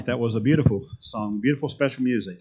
That was a beautiful song, beautiful special music.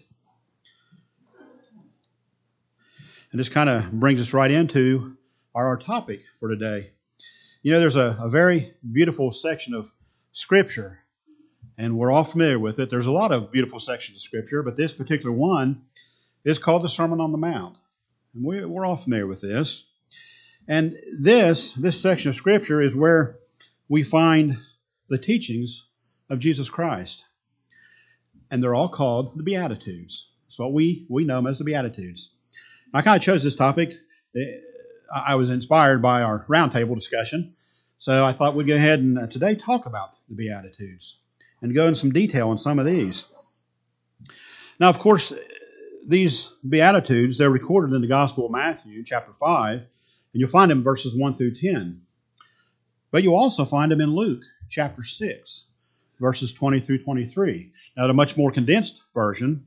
And this kind of brings us right into our topic for today. You know, there's a very beautiful section of Scripture, and we're all familiar with it. There's a lot of beautiful sections of Scripture, but this particular one is called the Sermon on the Mount. And we're all familiar with this. And this section of Scripture is where we find the teachings of Jesus Christ. And they're all called the Beatitudes. That's what we know them as the Beatitudes. I kind of chose this topic. I was inspired by our roundtable discussion. So I thought we'd go ahead and today talk about the Beatitudes and go into some detail on some of these. Now, of course, these Beatitudes, they're recorded in the Gospel of Matthew, chapter 5, and you'll find them in verses 1 through 10. But you'll also find them in Luke, chapter 6, verses 20 through 23. Now, a much more condensed version,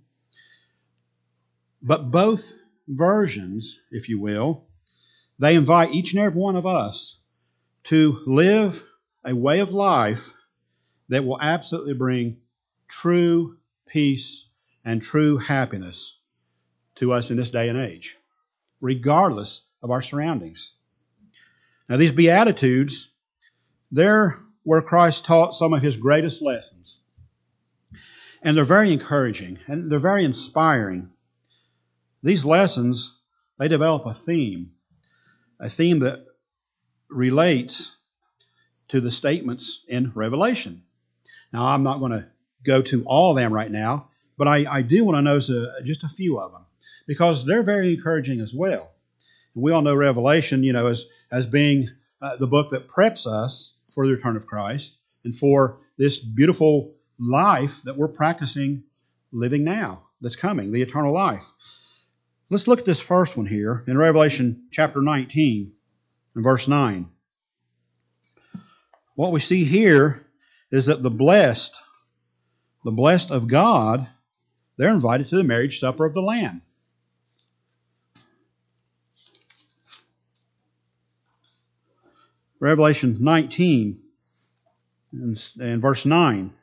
but both versions, if you will, they invite each and every one of us to live a way of life that will absolutely bring true peace and true happiness to us in this day and age, regardless of our surroundings. Now, these Beatitudes, they're where Christ taught some of His greatest lessons. And they're very encouraging, and they're very inspiring. These lessons, they develop a theme that relates to the statements in Revelation. Now, I'm not going to go to all of them right now, but I do want to notice just a few of them, because they're very encouraging as well. And we all know Revelation, as being the book that preps us for the return of Christ and for this beautiful life that we're practicing living now, that's coming, the eternal life. Let's look at this first one here in Revelation chapter 19 and verse 9. What we see here is that the blessed of God, they're invited to the marriage supper of the Lamb. Revelation 19 and verse 9.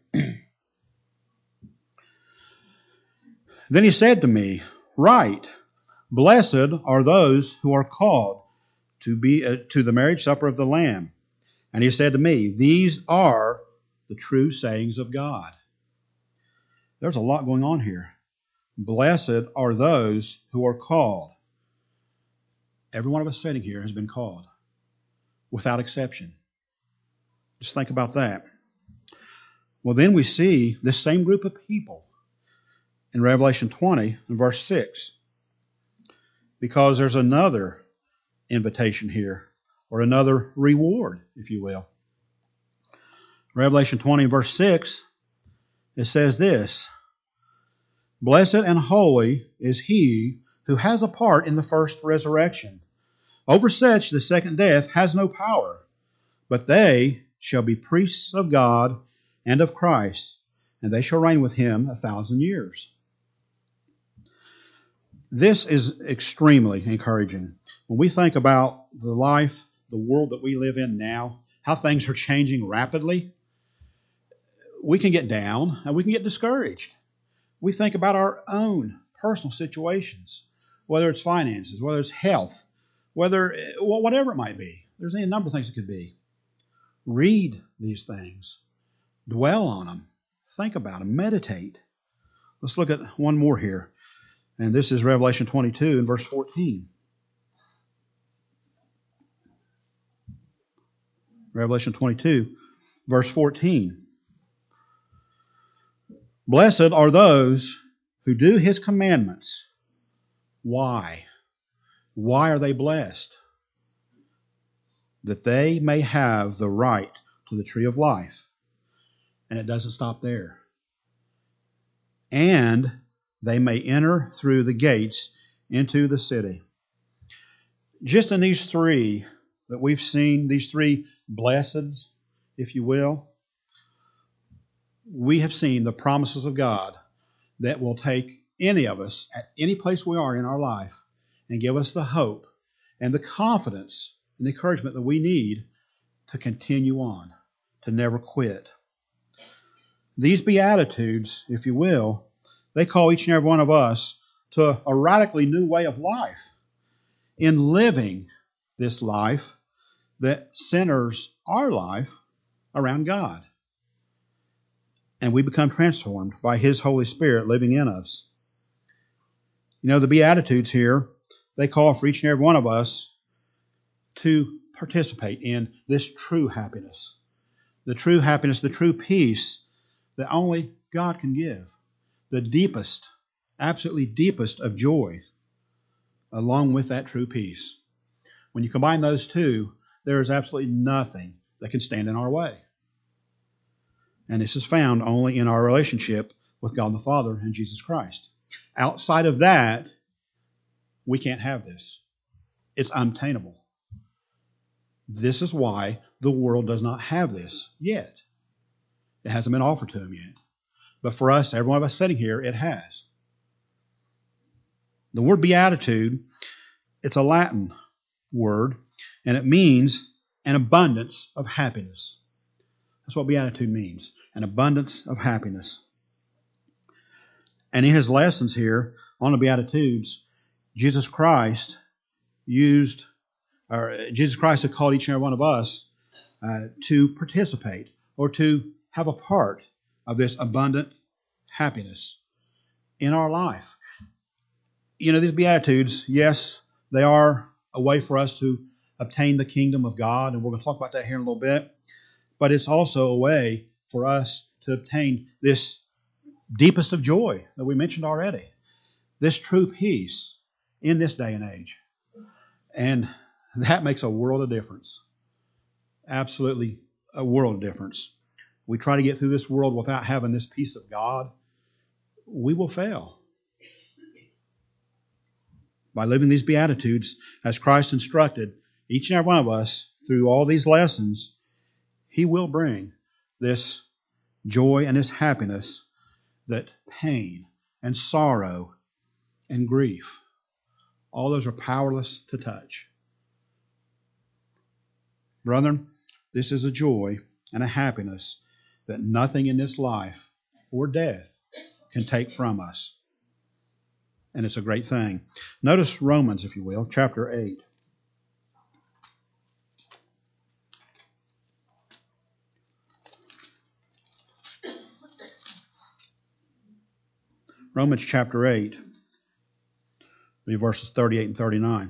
Then he said to me, "Write, blessed are those who are called to the marriage supper of the Lamb." And he said to me, "These are the true sayings of God." There's a lot going on here. Blessed are those who are called. Every one of us sitting here has been called, without exception. Just think about that. Well, then we see this same group of people in Revelation 20 and verse 6. Because there's another invitation here, or another reward, if you will. Revelation 20 verse 6, it says this, "Blessed and holy is he who has a part in the first resurrection. Over such the second death has no power, but they shall be priests of God and of Christ, and they shall reign with Him 1,000 years." This is extremely encouraging. When we think about the life, the world that we live in now, how things are changing rapidly, we can get down and we can get discouraged. We think about our own personal situations, whether it's finances, whether it's health, whatever it might be. There's any number of things it could be. Read these things. Dwell on them. Think about them. Meditate. Let's look at one more here. And this is Revelation 22 and verse 14. Revelation 22, verse 14. "Blessed are those who do His commandments." Why? Why are they blessed? "That they may have the right to the tree of life." And it doesn't stop there. "And they may enter through the gates into the city." Just in these three that we've seen, these three blesseds, if you will, we have seen the promises of God that will take any of us at any place we are in our life and give us the hope and the confidence and the encouragement that we need to continue on, to never quit. These Beatitudes, if you will, they call each and every one of us to a radically new way of life in living this life that centers our life around God. And we become transformed by His Holy Spirit living in us. You know, the Beatitudes here, they call for each and every one of us to participate in this true happiness. The true happiness, the true peace that only God can give. The deepest, absolutely deepest of joy, along with that true peace. When you combine those two, there is absolutely nothing that can stand in our way. And this is found only in our relationship with God the Father and Jesus Christ. Outside of that, we can't have this. It's unobtainable. This is why the world does not have this yet. It hasn't been offered to them yet. But for us, every one of us sitting here, it has. The word beatitude, it's a Latin word, and it means an abundance of happiness. That's what beatitude means, an abundance of happiness. And in his lessons here on the Beatitudes, Jesus Christ had called each and every one of us to participate or to have a part of this abundant happiness in our life. You know, these Beatitudes, yes, they are a way for us to obtain the kingdom of God, and we're going to talk about that here in a little bit. But it's also a way for us to obtain this deepest of joy that we mentioned already, this true peace in this day and age. And that makes a world of difference. Absolutely a world of difference. We try to get through this world without having this peace of God, we will fail. By living these Beatitudes, as Christ instructed each and every one of us through all these lessons, He will bring this joy and this happiness that pain and sorrow and grief, all those are powerless to touch. Brethren, this is a joy and a happiness that nothing in this life or death can take from us. And it's a great thing. Notice Romans, if you will, chapter 8. Romans chapter 8, verses 38 and 39.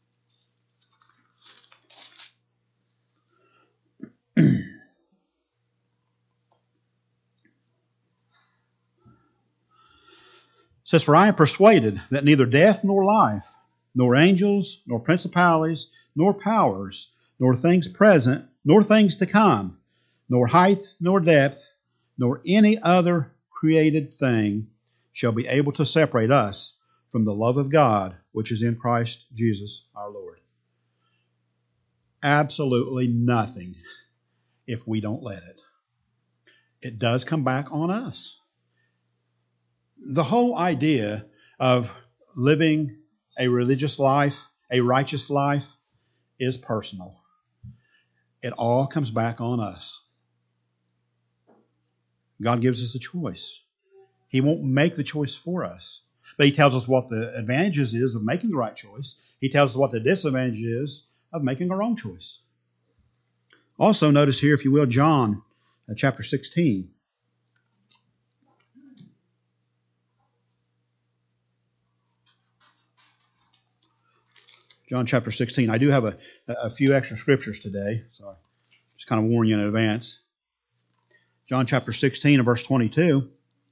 It says, "For I am persuaded that neither death nor life, nor angels, nor principalities, nor powers, nor things present, nor things to come, nor height, nor depth, nor any other created thing shall be able to separate us from the love of God, which is in Christ Jesus our Lord." Absolutely nothing if we don't let it. It does come back on us. The whole idea of living a religious life, a righteous life, is personal. It all comes back on us. God gives us a choice. He won't make the choice for us. But He tells us what the advantages is of making the right choice. He tells us what the disadvantage is of making a wrong choice. Also notice here, if you will, John chapter 16. John chapter 16. I do have a few extra scriptures today, so I just kind of warn you in advance. John chapter 16 and verse 22.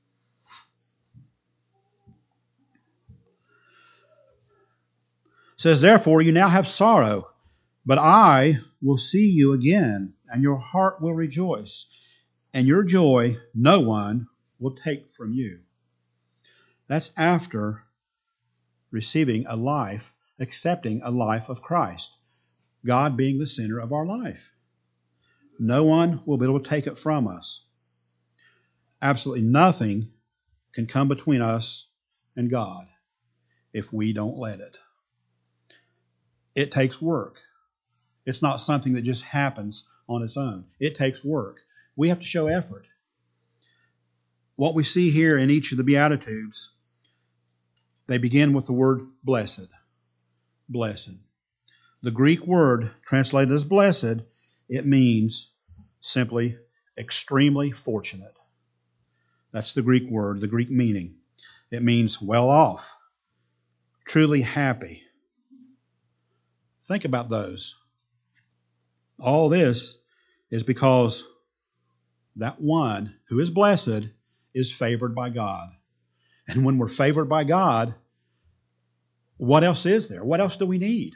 Says, "Therefore you now have sorrow, but I will see you again, and your heart will rejoice, and your joy no one will take from you." That's after receiving a life, accepting a life of Christ, God being the center of our life. No one will be able to take it from us. Absolutely nothing can come between us and God if we don't let it. It takes work. It's not something that just happens on its own. It takes work. We have to show effort. what we see here in each of the Beatitudes, they begin with the word blessed. Blessed. The Greek word translated as blessed, it means simply extremely fortunate. That's the Greek word, the Greek meaning. It means well off, truly happy. Think about those. All this is because that one who is blessed is favored by God. And when we're favored by God, what else is there? What else do we need?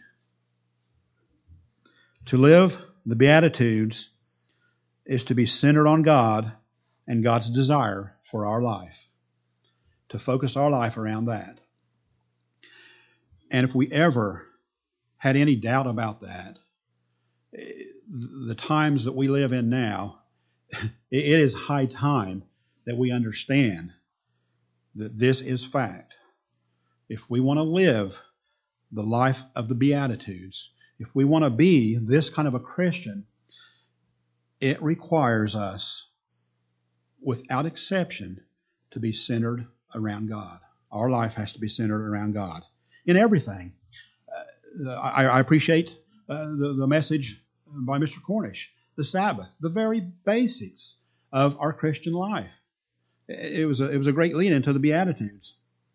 To live the Beatitudes is to be centered on God and God's desire for our life. To focus our life around that. And if we ever had any doubt about that, the times that we live in now, it is high time that we understand that this is fact. If we want to live the life of the Beatitudes, if we want to be this kind of a Christian, it requires us, without exception, to be centered around God. Our life has to be centered around God in everything. I appreciate the message by Mr. Cornish, the Sabbath, the very basics of our Christian life. It was a great lead into the Beatitudes.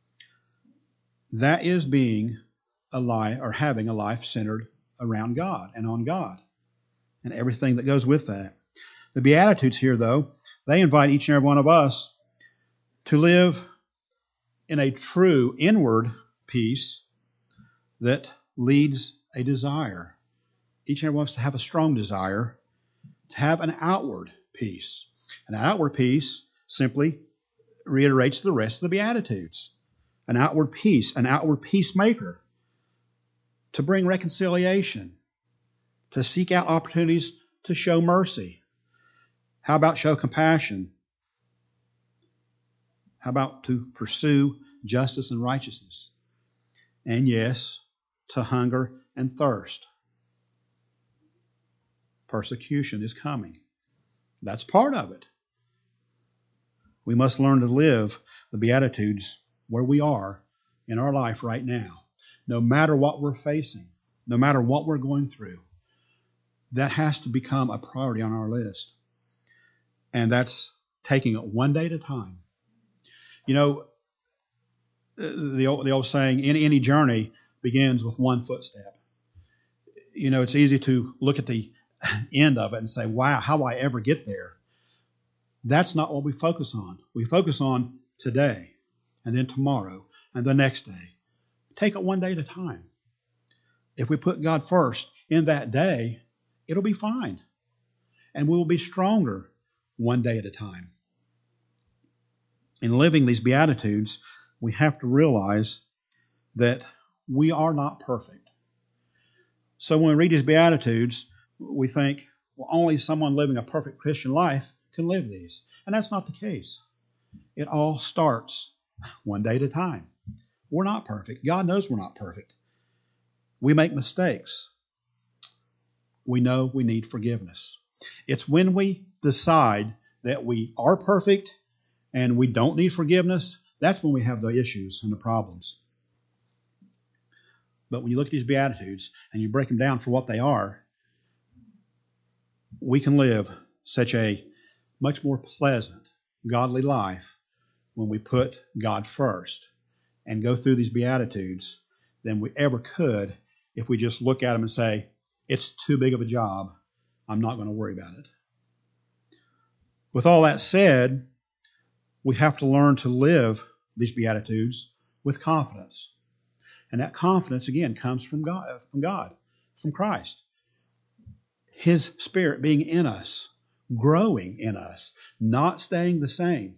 That is being a life, or having a life centered around God and on God and everything that goes with that. The Beatitudes here, though, they invite each and every one of us to live in a true inward peace that leads a desire. Each and every one of us to have a strong desire to have an outward peace. An outward peace simply reiterates the rest of the Beatitudes. An outward peace, an outward peacemaker, to bring reconciliation, to seek out opportunities to show mercy. How about show compassion? How about to pursue justice and righteousness? And yes, to hunger and thirst. Persecution is coming. That's part of it. We must learn to live the Beatitudes where we are in our life right now. No matter what we're facing, no matter what we're going through, that has to become a priority on our list. And that's taking it one day at a time. You know, the old saying, any journey begins with one footstep. You know, it's easy to look at the end of it and say, wow, how will I ever get there? That's not what we focus on. We focus on today, and then tomorrow, and the next day. Take it one day at a time. If we put God first in that day, it'll be fine. And we will be stronger one day at a time. In living these Beatitudes, we have to realize that we are not perfect. So when we read these Beatitudes, we think, well, only someone living a perfect Christian life can live these. And that's not the case. It all starts one day at a time. We're not perfect. God knows we're not perfect. We make mistakes. We know we need forgiveness. It's when we decide that we are perfect and we don't need forgiveness, that's when we have the issues and the problems. But when you look at these Beatitudes and you break them down for what they are, we can live such a much more pleasant, godly life when we put God first and go through these Beatitudes than we ever could if we just look at them and say, it's too big of a job. I'm not going to worry about it. With all that said, we have to learn to live these Beatitudes with confidence. And that confidence, again, comes from God, from Christ. His Spirit being in us, growing in us, not staying the same.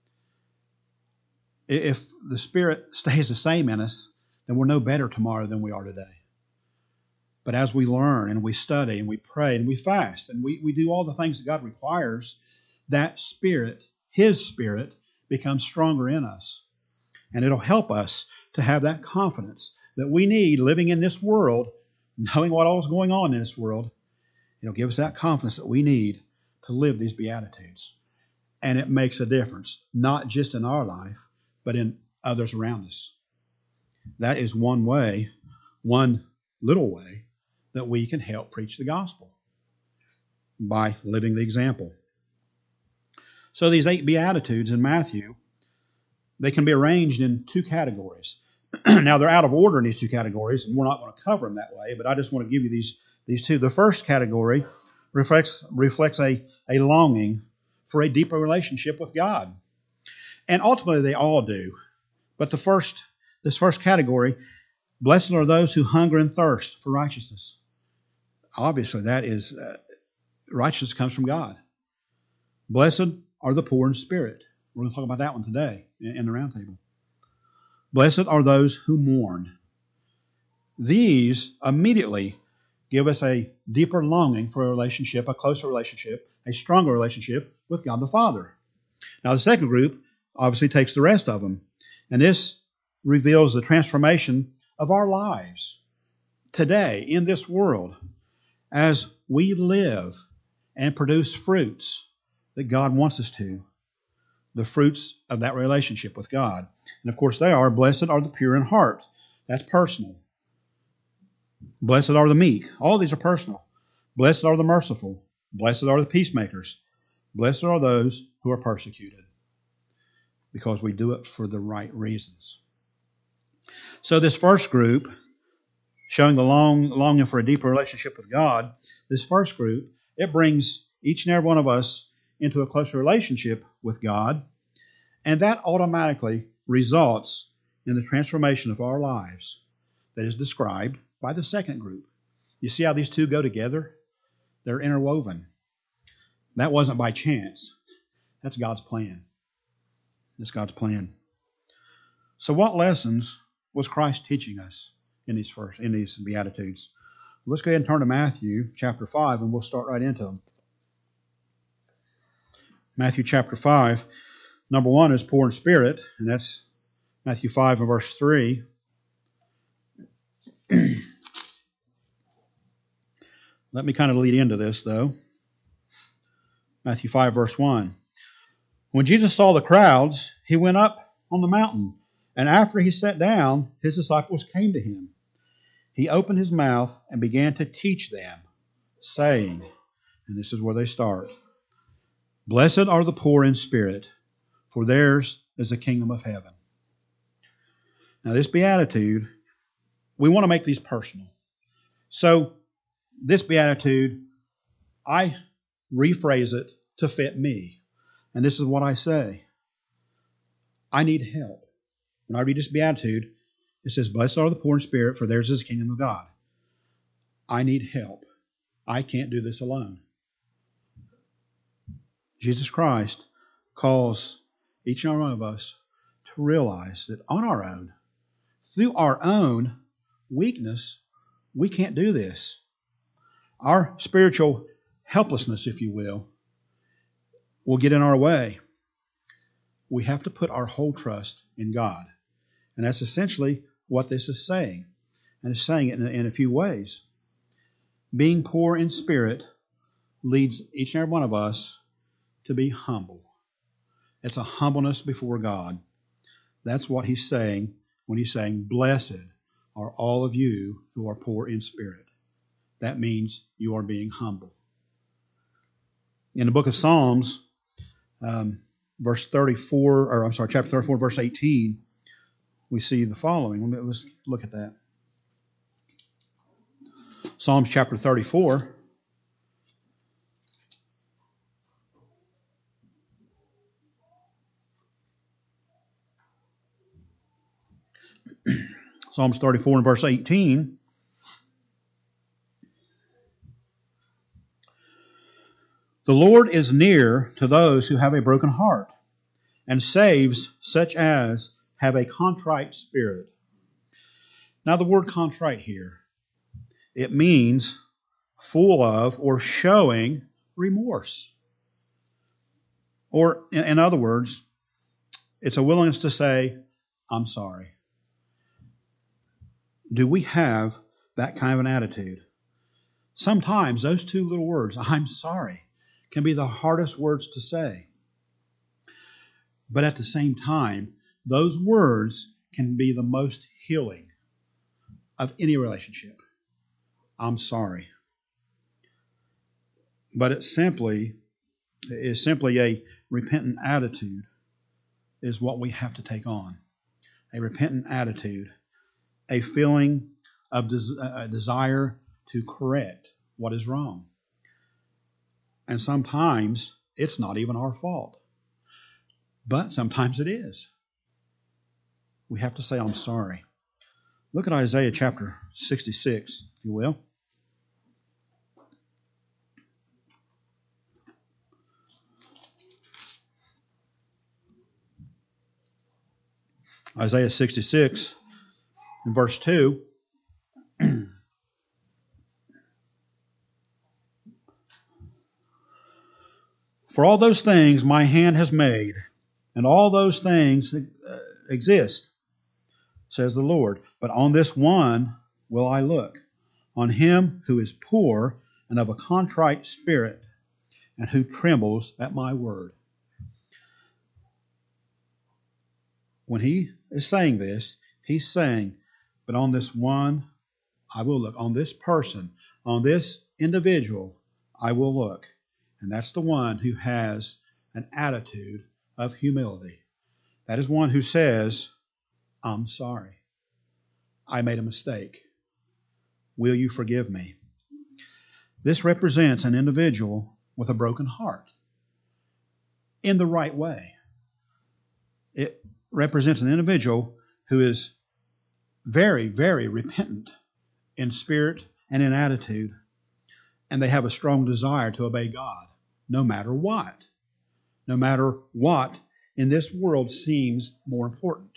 If the Spirit stays the same in us, then we're no better tomorrow than we are today. But as we learn and we study and we pray and we fast and we do all the things that God requires, that Spirit, His Spirit, becomes stronger in us. And it'll help us to have that confidence that we need living in this world, knowing what all is going on in this world. It'll give us that confidence that we need to live these Beatitudes. And it makes a difference, not just in our life, but in others around us. That is one way, one little way, that we can help preach the gospel, by living the example. So these 8 Beatitudes in Matthew, they can be arranged in 2 categories. Now, they're out of order in these 2 categories, and we're not going to cover them that way, but I just want to give you these 2. The first category reflects a longing for a deeper relationship with God. And ultimately, they all do. But this first category, blessed are those who hunger and thirst for righteousness. Obviously, that is, righteousness comes from God. Blessed are the poor in spirit. We're going to talk about that one today in the roundtable. Blessed are those who mourn. These immediately give us a deeper longing for a relationship, a closer relationship, a stronger relationship with God the Father. Now, the second group obviously takes the rest of them, and this reveals the transformation of our lives today in this world as we live and produce fruits that God wants us to, the fruits of that relationship with God. And of course they are, blessed are the pure in heart. That's personal. Blessed are the meek. All these are personal. Blessed are the merciful. Blessed are the peacemakers. Blessed are those who are persecuted, because we do it for the right reasons. So this first group, showing the longing for a deeper relationship with God, this first group, it brings each and every one of us into a closer relationship with God, and that automatically results in the transformation of our lives that is described by the second group. You see how these 2 go together? They're interwoven. That wasn't by chance. That's God's plan. That's God's plan. So what lessons was Christ teaching us in these Beatitudes? Let's go ahead and turn to Matthew chapter 5, and we'll start right into them. Matthew chapter 5, number 1 is poor in spirit, and that's Matthew 5 and verse 3. Let me kind of lead into this, though. Matthew 5, verse 1. When Jesus saw the crowds, he went up on the mountain, and after he sat down, his disciples came to him. He opened his mouth and began to teach them, saying, and this is where they start, Blessed are the poor in spirit, for theirs is the kingdom of heaven. Now, this beatitude, we want to make these personal. So, this beatitude, I rephrase it to fit me. And this is what I say. I need help. When I read this beatitude, it says, Blessed are the poor in spirit, for theirs is the kingdom of God. I need help. I can't do this alone. Jesus Christ calls each and every one of us to realize that on our own, through our own weakness, we can't do this. Our spiritual helplessness, if you will get in our way. We have to put our whole trust in God. And that's essentially what this is saying. And it's saying it in a few ways. Being poor in spirit leads each and every one of us to be humble. It's a humbleness before God. That's what he's saying when he's saying, Blessed are all of you who are poor in spirit. That means you are being humble. In the book of Psalms, chapter 34, verse 18, we see the following. Let's look at that. Psalms chapter 34. Psalms 34 and verse 18. The Lord is near to those who have a broken heart, and saves such as have a contrite spirit. Now the word contrite here, it means full of or showing remorse. Or in other words, it's a willingness to say, I'm sorry. Do we have that kind of an attitude? Sometimes those 2 little words, I'm sorry, can be the hardest words to say. But at the same time, those words can be the most healing of any relationship. I'm sorry. But it's simply a repentant attitude is what we have to take on. A repentant attitude, a feeling of a desire to correct what is wrong. And sometimes it's not even our fault. But sometimes it is. We have to say, I'm sorry. Look at Isaiah chapter 66, if you will. Isaiah 66, in verse 2. For all those things my hand has made, and all those things exist, says the Lord. But on this one will I look, on him who is poor and of a contrite spirit, and who trembles at my word. When he is saying this, he's saying, but on this one I will look. On this person, on this individual, I will look. And that's the one who has an attitude of humility. That is one who says, I'm sorry. I made a mistake. Will you forgive me? This represents an individual with a broken heart in the right way. It represents an individual who is very, very repentant in spirit and in attitude, and they have a strong desire to obey God, no matter what. No matter what in this world seems more important.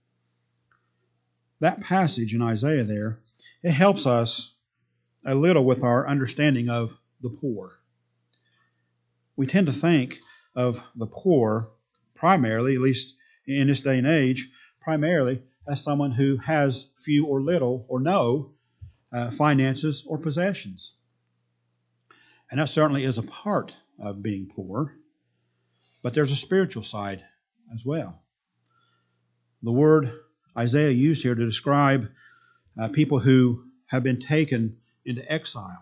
That passage in Isaiah there, it helps us a little with our understanding of the poor. We tend to think of the poor primarily, at least in this day and age, primarily as someone who has few or little or no finances or possessions. And that certainly is a part of being poor. But there's a spiritual side as well. The word Isaiah used here to describe people who have been taken into exile.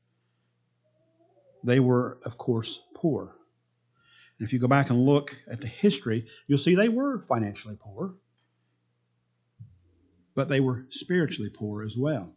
They were, of course, poor. And if you go back and look at the history, you'll see they were financially poor. But they were spiritually poor as well.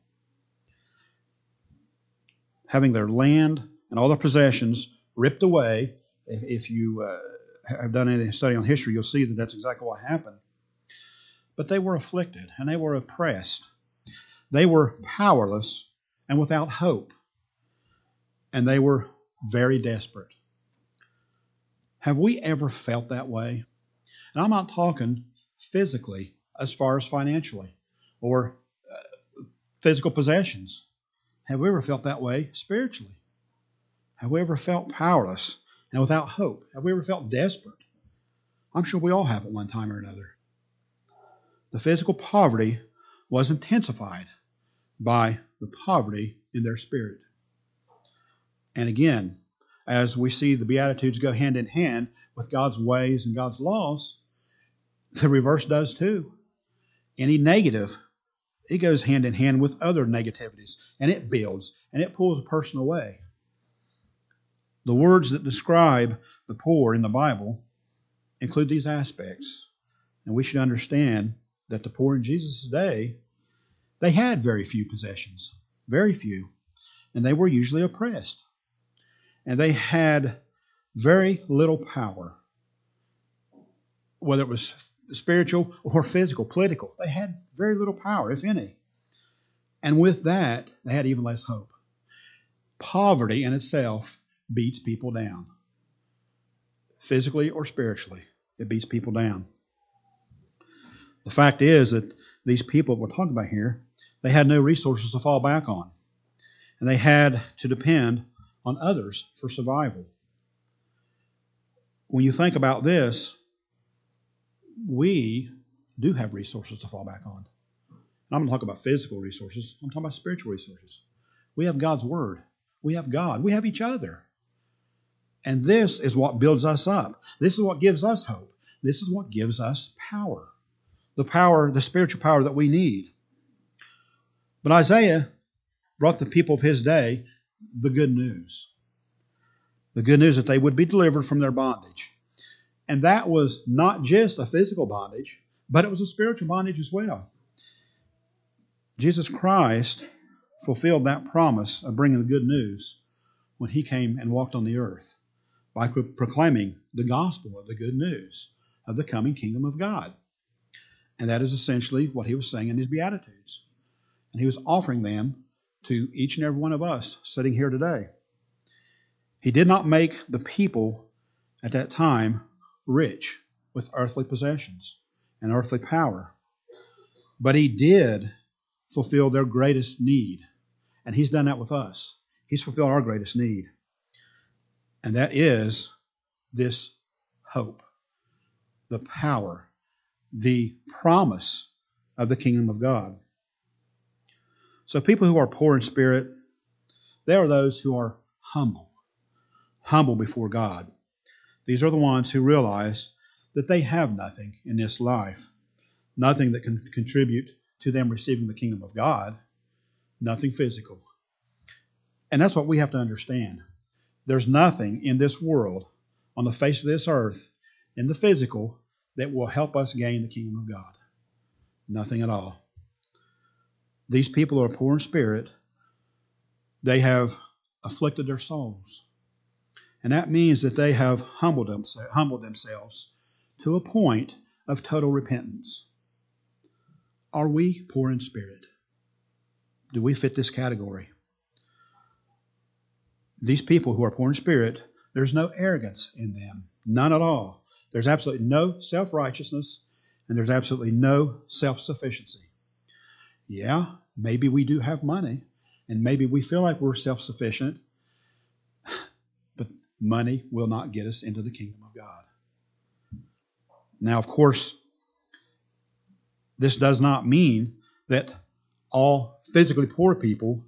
Having their land and all their possessions ripped away. If you have done any study on history, you'll see that that's exactly what happened. But they were afflicted and they were oppressed. They were powerless and without hope. And they were very desperate. Have we ever felt that way? And I'm not talking physically as far as financially or physical possessions. Have we ever felt that way spiritually? Have we ever felt powerless and without hope? Have we ever felt desperate? I'm sure we all have at one time or another. The physical poverty was intensified by the poverty in their spirit. And again, as we see the Beatitudes go hand in hand with God's ways and God's laws, the reverse does too. Any negative, it goes hand in hand with other negativities, and it builds, and it pulls a person away. The words that describe the poor in the Bible include these aspects. And we should understand that the poor in Jesus' day, they had very few possessions, very few, and they were usually oppressed. And they had very little power, whether it was spiritual or physical, political. They had very little power, if any. And with that, they had even less hope. Poverty in itself beats people down. Physically or spiritually, it beats people down. The fact is that these people we're talking about here, they had no resources to fall back on. And they had to depend on others for survival. When you think about this, we do have resources to fall back on. And I'm going to talk about physical resources. I'm talking about spiritual resources. We have God's Word. We have God. We have each other. And this is what builds us up. This is what gives us hope. This is what gives us power. The spiritual power that we need. But Isaiah brought the people of his day the good news. The good news that they would be delivered from their bondage. And that was not just a physical bondage, but it was a spiritual bondage as well. Jesus Christ fulfilled that promise of bringing the good news when he came and walked on the earth by proclaiming the gospel of the good news of the coming kingdom of God. And that is essentially what he was saying in his Beatitudes. And he was offering them to each and every one of us sitting here today. He did not make the people at that time rich with earthly possessions and earthly power, but he did fulfill their greatest need. And he's done that with us. He's fulfilled our greatest need. And that is this hope, the power, the promise of the kingdom of God. So people who are poor in spirit, they are those who are humble before God. These are the ones who realize that they have nothing in this life, nothing that can contribute to them receiving the kingdom of God, nothing physical. And that's what we have to understand. There's nothing in this world, on the face of this earth, in the physical, that will help us gain the kingdom of God. Nothing at all. These people are poor in spirit. They have afflicted their souls. And that means that they have humbled themselves to a point of total repentance. Are we poor in spirit? Do we fit this category? These people who are poor in spirit, there's no arrogance in them. None at all. There's absolutely no self-righteousness, and there's absolutely no self-sufficiency. Yeah, maybe we do have money, and maybe we feel like we're self-sufficient, but money will not get us into the kingdom of God. Now, of course, this does not mean that all physically poor people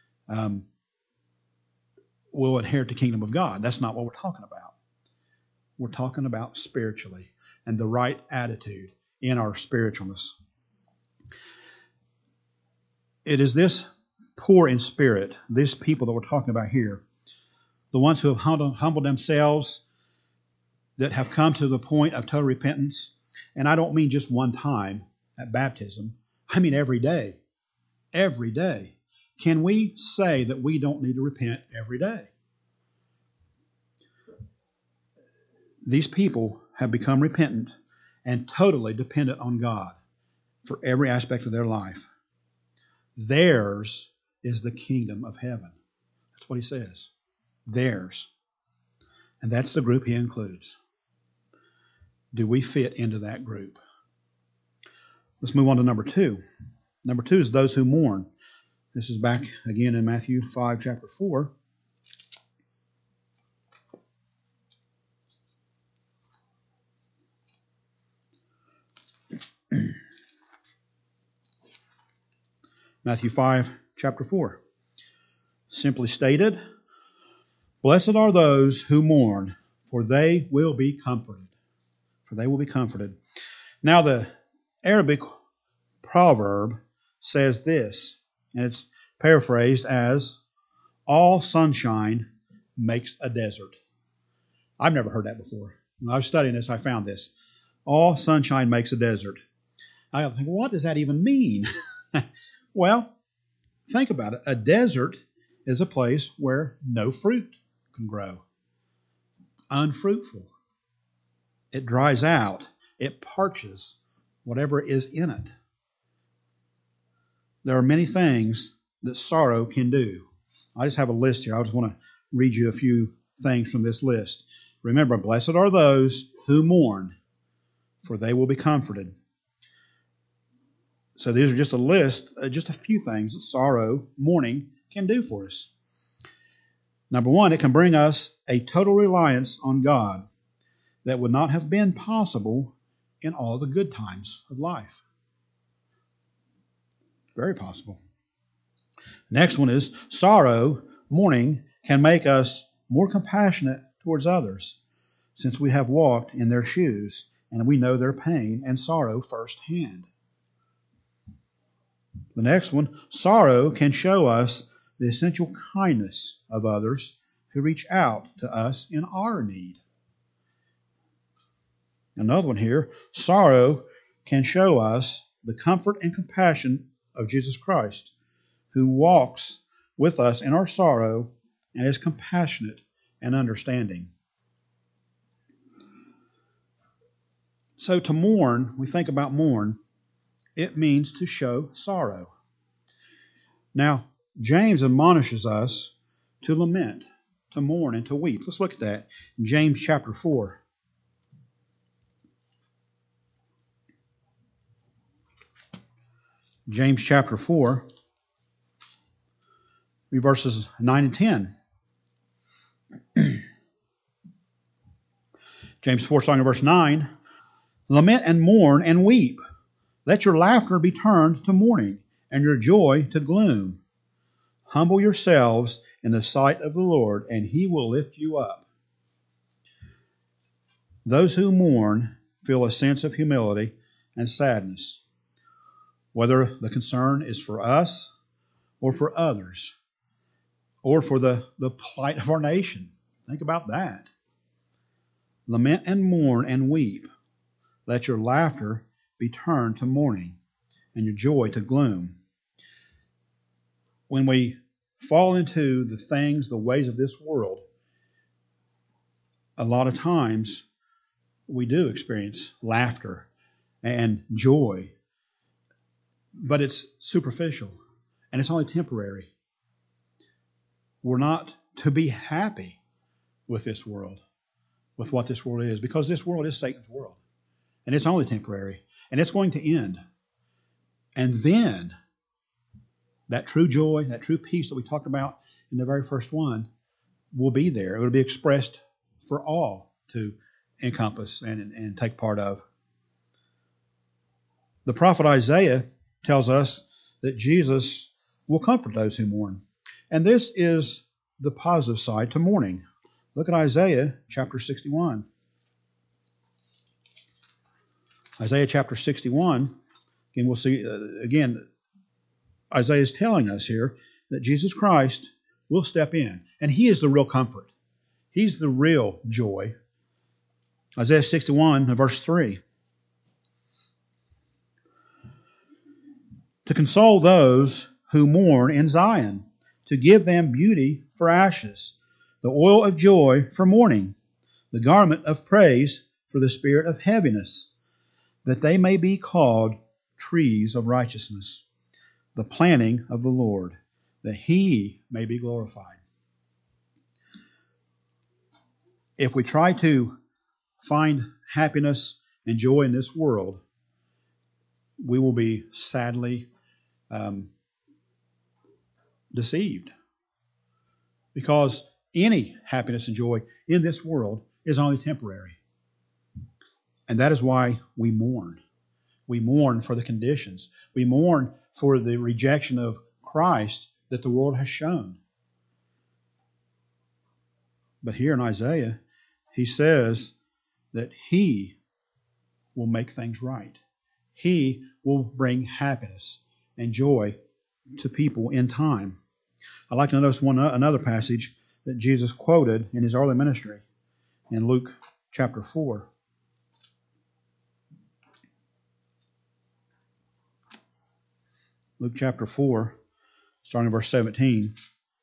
will inherit the kingdom of God. That's not what we're talking about. We're talking about spiritually and the right attitude in our spiritualness. It is this poor in spirit, these people that we're talking about here, the ones who have humbled themselves, that have come to the point of total repentance. And I don't mean just one time at baptism. I mean every day. Every day. Can we say that we don't need to repent every day? These people have become repentant and totally dependent on God for every aspect of their life. Theirs is the kingdom of heaven. That's what he says. Theirs. And that's the group he includes. Do we fit into that group? Let's move on to number 2. Number 2 is those who mourn. This is back again in Matthew 5, chapter 4. Matthew 5, chapter 4. Simply stated, blessed are those who mourn, for they will be comforted. For they will be comforted. Now the Arabic proverb says this, and it's paraphrased as, all sunshine makes a desert. I've never heard that before. When I was studying this, I found this. All sunshine makes a desert. I think, what does that even mean? Well, think about it. A desert is a place where no fruit can grow. Unfruitful. It dries out. It parches whatever is in it. There are many things that sorrow can do. I just have a list here. I just want to read you a few things from this list. Remember, blessed are those who mourn, for they will be comforted. So these are just a list, just a few things that sorrow, mourning, can do for us. Number 1, it can bring us a total reliance on God that would not have been possible in all the good times of life. Very possible. Next one is sorrow, mourning, can make us more compassionate towards others, since we have walked in their shoes and we know their pain and sorrow firsthand. The next one, sorrow can show us the essential kindness of others who reach out to us in our need. Another one here, sorrow can show us the comfort and compassion of Jesus Christ, who walks with us in our sorrow and is compassionate and understanding. So to mourn, we think about mourn, it means to show sorrow. Now, James admonishes us to lament, to mourn, and to weep. Let's look at that in James chapter 4. James chapter 4, verses 9 and 10. James 4, starting in verse 9. Lament and mourn and weep. Let your laughter be turned to mourning, and your joy to gloom. Humble yourselves in the sight of the Lord, and He will lift you up. Those who mourn feel a sense of humility and sadness, whether the concern is for us or for others, or for the plight of our nation. Think about that. Lament and mourn and weep. Let your laughter be turned to mourning, and your joy to gloom. When we fall into the things, the ways of this world, a lot of times we do experience laughter and joy, but it's superficial and it's only temporary. We're not to be happy with this world, with what this world is, because this world is Satan's world, and it's only temporary, and it's going to end. And then that true joy, that true peace that we talked about in the very first one will be there. It will be expressed for all to encompass and take part of. The prophet Isaiah tells us that Jesus will comfort those who mourn. And this is the positive side to mourning. Look at Isaiah chapter 61. Isaiah chapter 61, and we'll see, Isaiah is telling us here that Jesus Christ will step in, and He is the real comfort. He's the real joy. Isaiah 61, verse 3. To console those who mourn in Zion, to give them beauty for ashes, the oil of joy for mourning, the garment of praise for the spirit of heaviness, that they may be called trees of righteousness, the planting of the Lord, that He may be glorified. If we try to find happiness and joy in this world, we will be sadly deceived. Because any happiness and joy in this world is only temporary. And that is why we mourn. We mourn for the conditions. We mourn for the rejection of Christ that the world has shown. But here in Isaiah, he says that He will make things right. He will bring happiness and joy to people in time. I'd like to notice another passage that Jesus quoted in His early ministry in Luke chapter 4. Luke chapter 4, starting in verse 17,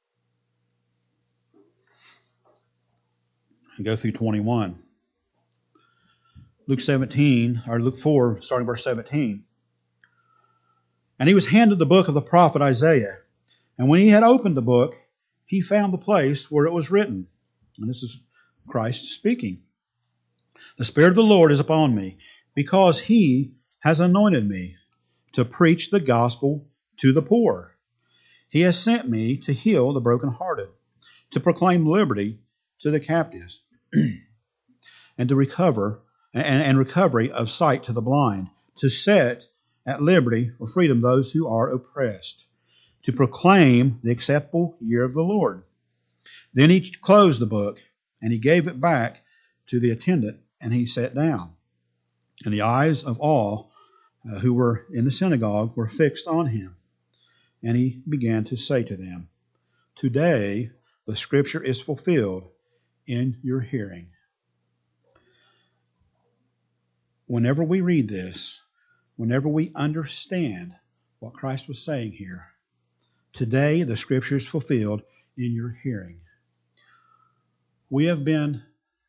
and go through 21. Luke 4, starting verse 17. And he was handed the book of the prophet Isaiah. And when he had opened the book, he found the place where it was written. And this is Christ speaking. The Spirit of the Lord is upon me, because He has anointed me to preach the gospel to the poor. He has sent me to heal the brokenhearted, to proclaim liberty to the captives, and to recovery of sight to the blind, to set at liberty or freedom those who are oppressed, to proclaim the acceptable year of the Lord. Then he closed the book, and he gave it back to the attendant, and he sat down. And the eyes of all who were in the synagogue were fixed on him. And he began to say to them, "Today the scripture is fulfilled in your hearing." Whenever we read this, whenever we understand what Christ was saying here, today the scripture is fulfilled in your hearing. We have been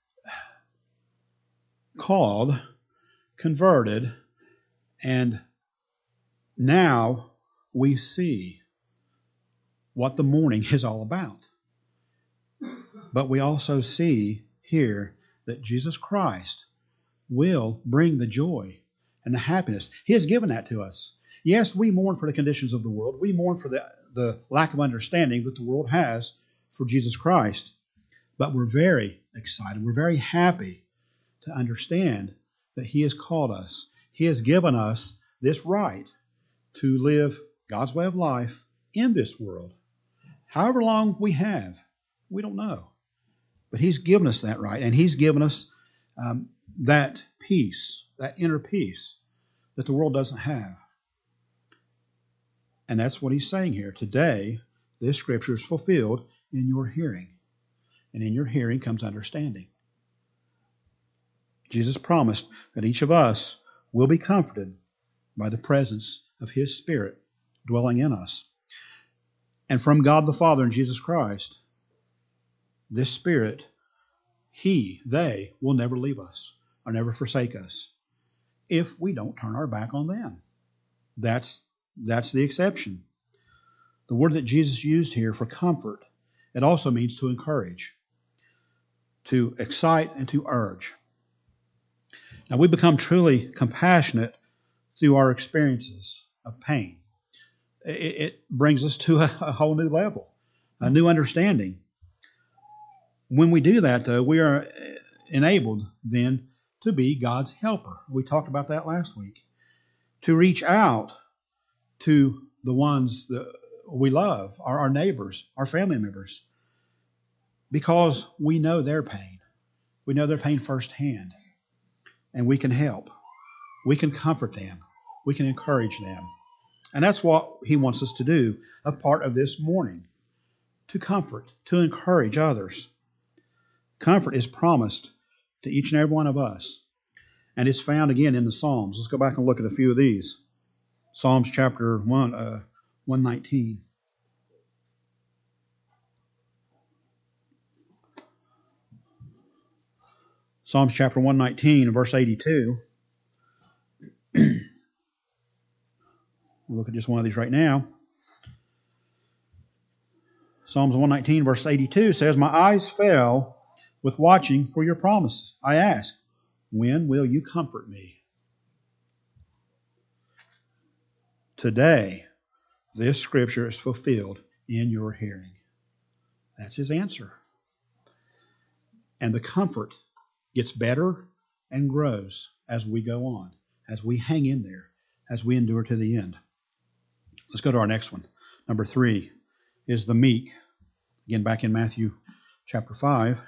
called, converted, and now we see what the morning is all about. But we also see here that Jesus Christ will bring the joy and the happiness. He has given that to us. Yes, we mourn for the conditions of the world. We mourn for the lack of understanding that the world has for Jesus Christ. But we're very excited. We're very happy to understand that He has called us. He has given us this right to live God's way of life in this world. However long we have, we don't know. But He's given us that right, and He's given us that peace, that inner peace that the world doesn't have. And that's what He's saying here. Today, this scripture is fulfilled in your hearing. And in your hearing comes understanding. Jesus promised that each of us will be comforted by the presence of His Spirit dwelling in us. And from God the Father and Jesus Christ, this Spirit, they will never leave us or never forsake us if we don't turn our back on them. That's the exception. The word that Jesus used here for comfort, it also means to encourage, to excite, and to urge. Now, we become truly compassionate through our experiences of pain. It brings us to a whole new level, a new understanding. When we do that, though, we are enabled then to be God's helper. We talked about that last week. To reach out to the ones that we love, our neighbors, our family members, because we know their pain. We know their pain firsthand. And we can help. We can comfort them. We can encourage them. And that's what He wants us to do, a part of this morning. To comfort, to encourage others. Comfort is promised to each and every one of us. And it's found again in the Psalms. Let's go back and look at a few of these. Psalms chapter 119. Psalms chapter 119, verse 82. We'll look at just one of these right now. Psalms 119, verse 82 says, "My eyes fell with watching for your promise. I ask, when will you comfort me?" Today, this scripture is fulfilled in your hearing. That's His answer. And the comfort gets better and grows as we go on, as we hang in there, as we endure to the end. Let's go to our next one. Number 3 is the meek. Again, back in Matthew chapter 5.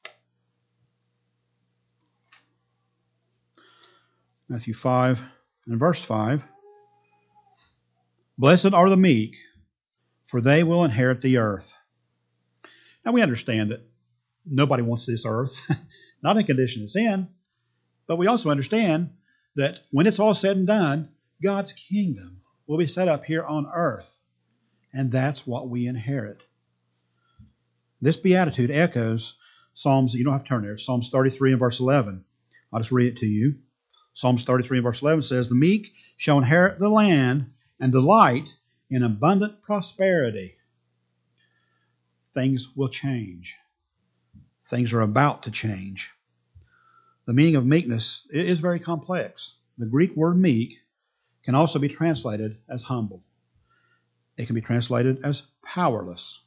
Matthew 5 and verse 5. "Blessed are the meek, for they will inherit the earth." Now we understand that nobody wants this earth, not in the condition it's in, but we also understand that when it's all said and done, God's kingdom will be set up here on earth, and that's what we inherit. This beatitude echoes Psalms, you don't have to turn there, Psalms 33 and verse 11. I'll just read it to you. Psalms 33 and verse 11 says, "The meek shall inherit the land and delight in abundant prosperity." Things will change. Things are about to change. The meaning of meekness is very complex. The Greek word meek can also be translated as humble. It can be translated as powerless.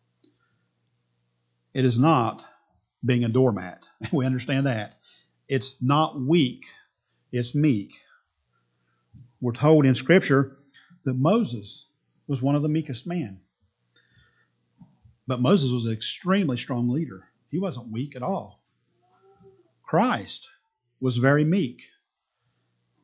It is not being a doormat. We understand that. It's not weak. It's meek. We're told in Scripture that Moses was one of the meekest men. But Moses was an extremely strong leader. He wasn't weak at all. Christ was very meek.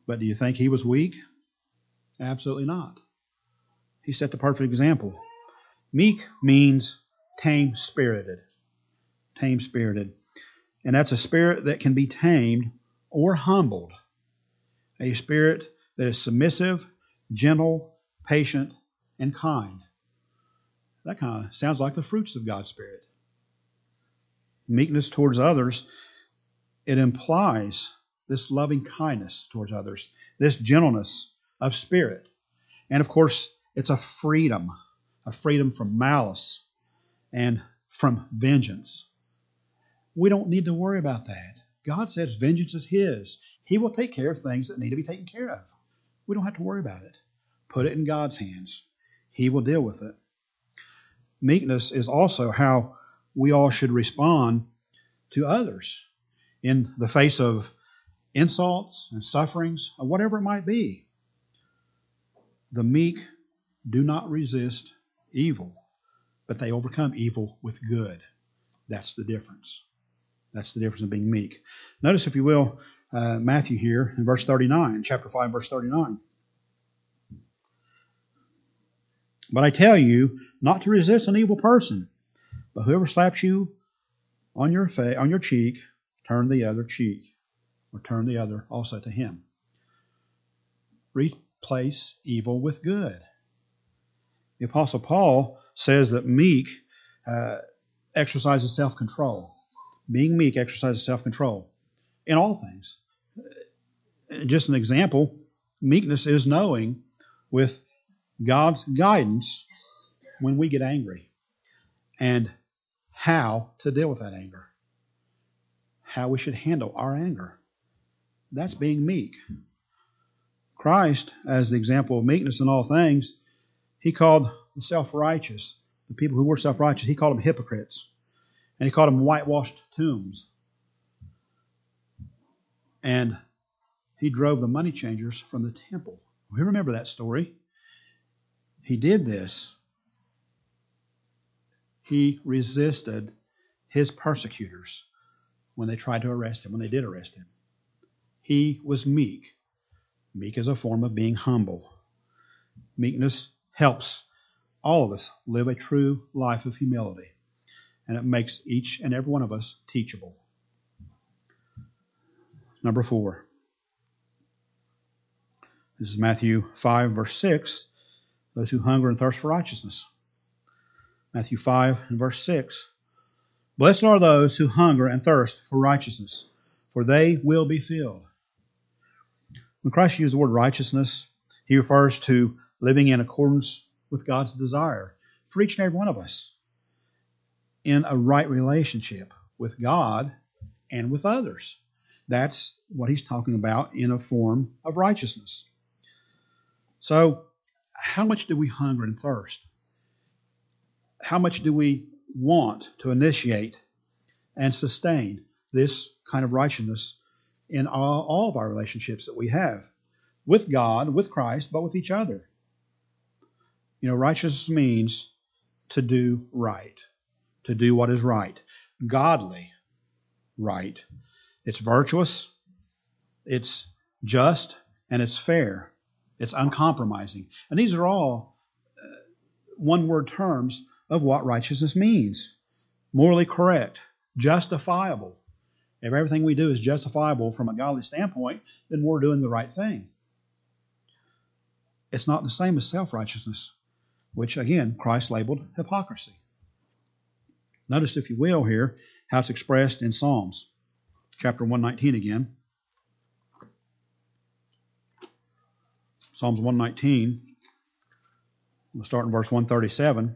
But do you think he was weak? Absolutely not. He set the perfect example. Meek means tame-spirited. Tame-spirited. And that's a spirit that can be tamed or humbled. A spirit that is submissive, gentle, patient, and kind. That kind of sounds like the fruits of God's Spirit. Meekness towards others, it implies this loving kindness towards others, this gentleness of spirit. And of course, it's a freedom from malice and from vengeance. We don't need to worry about that. God says vengeance is His. He will take care of things that need to be taken care of. We don't have to worry about it. Put it in God's hands. He will deal with it. Meekness is also how we all should respond to others in the face of insults and sufferings, or whatever it might be. The meek do not resist evil, but they overcome evil with good. That's the difference. That's the difference in being meek. Notice, if you will, Matthew here in verse 39, chapter 5, verse 39. But I tell you not to resist an evil person, but whoever slaps you on your cheek, turn the other cheek, or turn the other also to him. Replace evil with good. The Apostle Paul says that meek exercises self-control. Being meek exercises self-control in all things. Just an example, meekness is knowing with God's guidance when we get angry and how to deal with that anger, how we should handle our anger. That's being meek. Christ, as the example of meekness in all things, He called the self-righteous, the people who were self-righteous, He called them hypocrites. And He called them whitewashed tombs. And He drove the money changers from the temple. We remember that story. He did this. He resisted His persecutors when they tried to arrest Him, when they did arrest Him. He was meek. Meek is a form of being humble. Meekness helps all of us live a true life of humility. And it makes each and every one of us teachable. Number 4. This is Matthew 5, verse 6. Those who hunger and thirst for righteousness. Matthew 5 and verse 6. Blessed are those who hunger and thirst for righteousness, for they will be filled. When Christ used the word righteousness, He refers to living in accordance with God's desire for each and every one of us, in a right relationship with God and with others. That's what He's talking about in a form of righteousness. So, how much do we hunger and thirst? How much do we want to initiate and sustain this kind of righteousness in all of our relationships that we have with God, with Christ, but with each other? You know, righteousness means to do right. To do what is right. Godly right. It's virtuous, it's just, and it's fair. It's uncompromising. And these are all one-word terms of what righteousness means. Morally correct, justifiable. If everything we do is justifiable from a godly standpoint, then we're doing the right thing. It's not the same as self-righteousness, which, again, Christ labeled hypocrisy. Notice, if you will, here, how it's expressed in Psalms. Chapter 119 again. Psalms 119. We'll start in verse 137.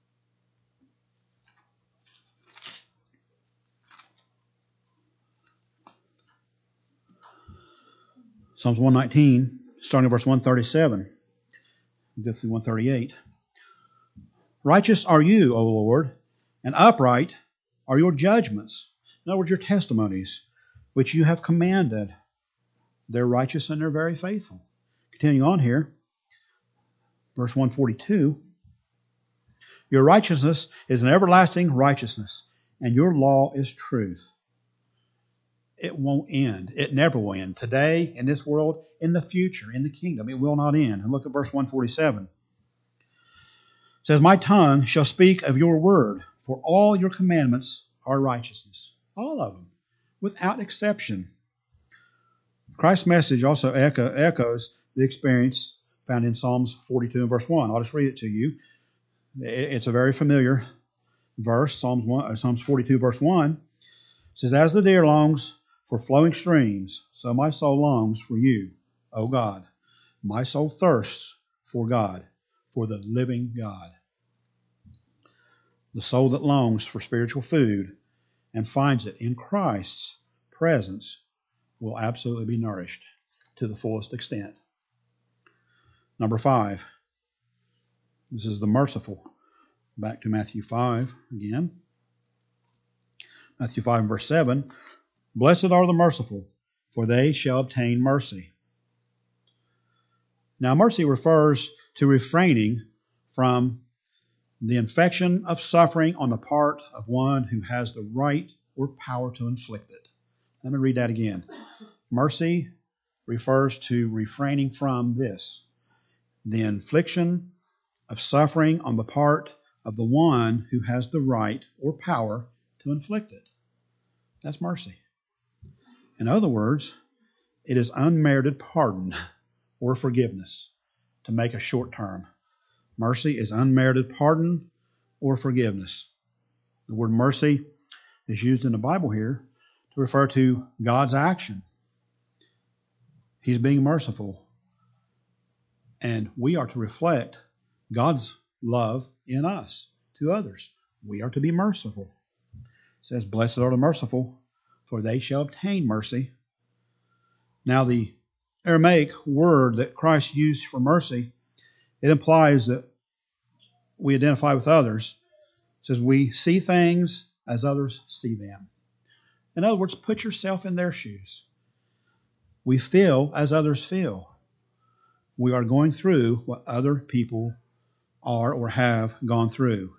Psalms 119, starting at verse 137. We'll go through 138. Righteous are you, O Lord, and upright are your judgments. In other words, your testimonies, which you have commanded. They're righteous and they're very faithful. Continuing on here, verse 142. Your righteousness is an everlasting righteousness, and your law is truth. it won't end. It never will end. Today, in this world, in the future, in the kingdom, it will not end. And look at verse 147. It says, my tongue shall speak of your word, for all your commandments are righteousness. All of them, without exception. Christ's message also echoes the experience found in Psalms 42 and verse 1. I'll just read it to you. It's a very familiar verse, Psalms 42 verse 1. It says, as the deer longs for flowing streams, so my soul longs for you, O God. My soul thirsts for God, for the living God. The soul that longs for spiritual food and finds it in Christ's presence will absolutely be nourished to the fullest extent. Number 5. This is the merciful. Back to Matthew 5 again. Matthew 5 and verse 7. Blessed are the merciful, for they shall obtain mercy. Now, mercy refers to refraining from the infection of suffering on the part of one who has the right or power to inflict it. Let me read that again. Mercy refers to refraining from this, the infliction of suffering on the part of the one who has the right or power to inflict it. That's mercy. In other words, it is unmerited pardon or forgiveness, to make a short term. Mercy is unmerited pardon or forgiveness. The word mercy is used in the Bible here to refer to God's action. He's being merciful. And we are to reflect God's love in us to others. We are to be merciful. It says, blessed are the merciful, for they shall obtain mercy. Now, the Aramaic word that Christ used for mercy, it implies that we identify with others. It says we see things as others see them. In other words, put yourself in their shoes. We feel as others feel. We are going through what other people are or have gone through.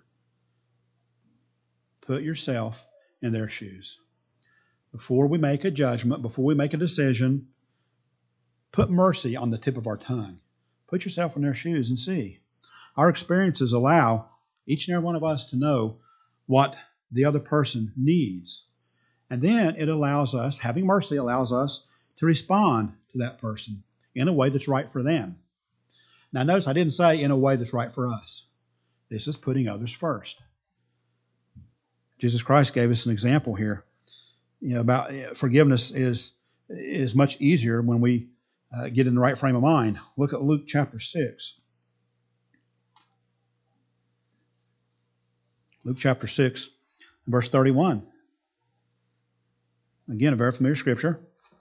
Put yourself in their shoes. Before we make a judgment, before we make a decision, put mercy on the tip of our tongue. Put yourself in their shoes and see. Our experiences allow each and every one of us to know what the other person needs. And then it allows us, having mercy allows us to respond to that person in a way that's right for them. Now notice I didn't say in a way that's right for us. This is putting others first. Jesus Christ gave us an example here. About forgiveness is much easier when we get in the right frame of mind. Look at Luke chapter 6. Luke chapter 6, verse 31. Again, a very familiar scripture.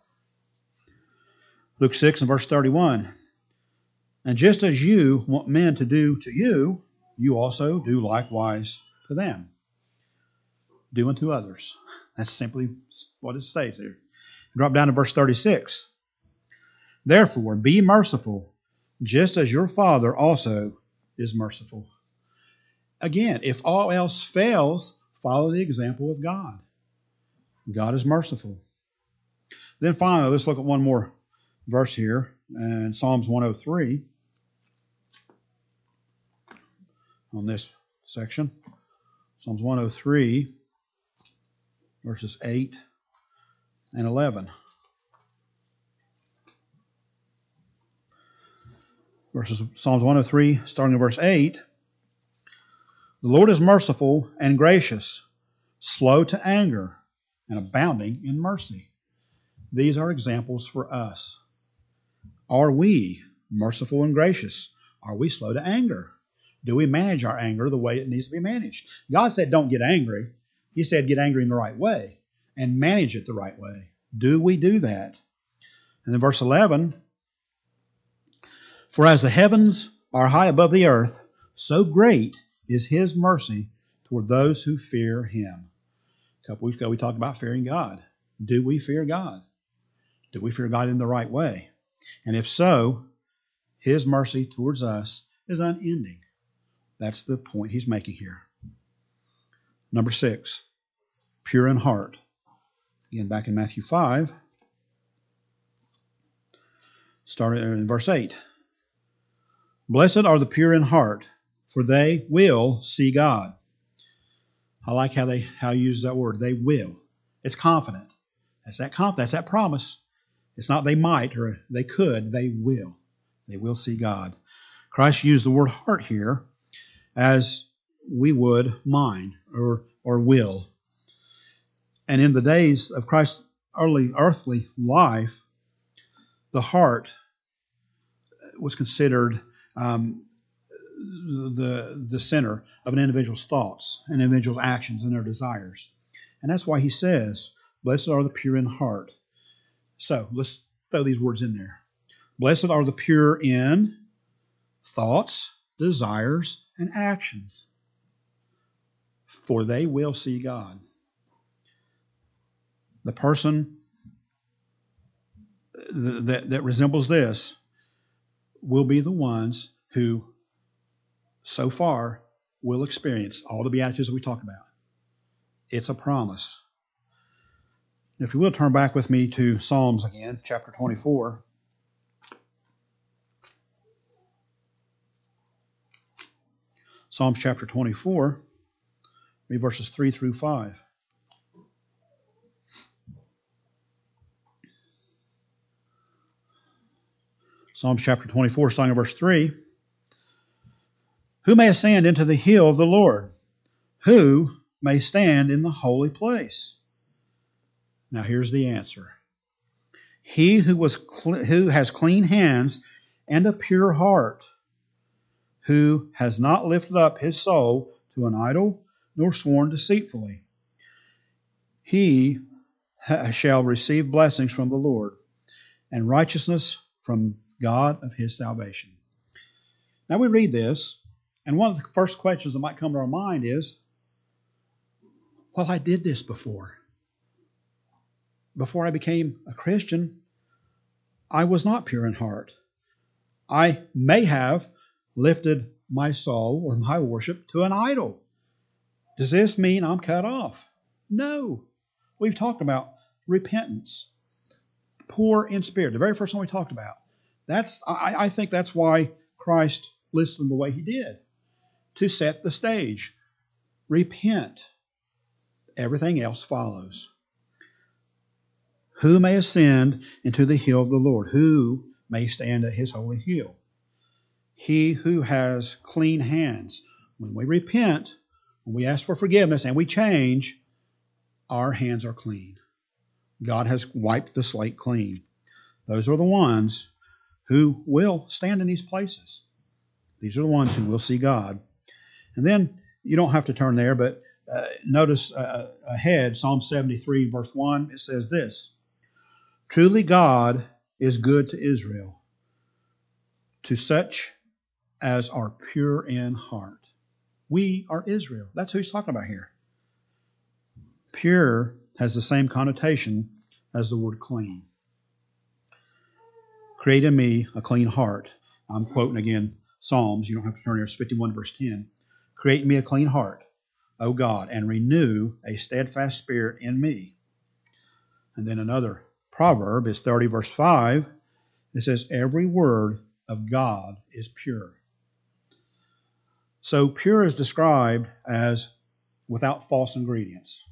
Luke 6 and verse 31. And just as you want men to do to you, you also do likewise to them. Do unto others. That's simply what it states here. Drop down to verse 36. Therefore, be merciful, just as your Father also is merciful. Again, if all else fails, follow the example of God. God is merciful. Then finally, let's look at one more verse here in Psalms 103 on this section. Psalms 103, verses 8 and 11. Psalms 103, starting in verse 8. The Lord is merciful and gracious, slow to anger, and abounding in mercy. These are examples for us. Are we merciful and gracious? Are we slow to anger? Do we manage our anger the way it needs to be managed? God said don't get angry. He said get angry in the right way and manage it the right way. Do we do that? And then verse 11, for as the heavens are high above the earth, so great is His mercy toward those who fear Him. A couple weeks ago we talked about fearing God. Do we fear God? Do we fear God in the right way? And if so, His mercy towards us is unending. That's the point he's making here. Number 6, pure in heart. Again, back in Matthew 5, starting in verse 8. Blessed are the pure in heart, for they will see God. I like how he uses that word. They will. It's confident. That's that promise. It's not they might or they could. They will. They will see God. Christ used the word heart here as we would mind or will. And in the days of Christ's early earthly life, the heart was considered the center of an individual's thoughts, an individual's actions, and their desires. And that's why he says, blessed are the pure in heart. So let's throw these words in there. Blessed are the pure in thoughts, desires, and actions, for they will see God. The person that resembles this will be the ones who, so far, will experience all the Beatitudes that we talked about. It's a promise. If you will, turn back with me to Psalms again, chapter 24. Psalms chapter 24, read verses 3 through 5. Psalms chapter 24, starting in verse 3. Who may ascend into the hill of the Lord? Who may stand in the holy place? Now here's the answer. He who has clean hands and a pure heart, who has not lifted up his soul to an idol, nor sworn deceitfully. He shall receive blessings from the Lord, and righteousness from God of his salvation. Now we read this, and one of the first questions that might come to our mind is, well, I did this before. Before I became a Christian, I was not pure in heart. I may have lifted my soul or my worship to an idol. Does this mean I'm cut off? No. We've talked about repentance. Poor in spirit. The very first one we talked about. I think that's why Christ listed them the way he did. To set the stage. Repent. Everything else follows. Who may ascend into the hill of the Lord? Who may stand at his holy hill? He who has clean hands. When we repent, when we ask for forgiveness and we change, our hands are clean. God has wiped the slate clean. Those are the ones who will stand in these places. These are the ones who will see God. And then, you don't have to turn there, but notice ahead, Psalm 73, verse 1, it says this, Truly God is good to Israel, to such as are pure in heart. We are Israel. That's who he's talking about here. Pure has the same connotation as the word clean. Create in me a clean heart. I'm quoting again Psalms. You don't have to turn here. It's 51 verse 10. Create in me a clean heart, O God, and renew a steadfast spirit in me. And then another proverb is 30 verse 5. It says, every word of God is pure. So pure is described as without false ingredients.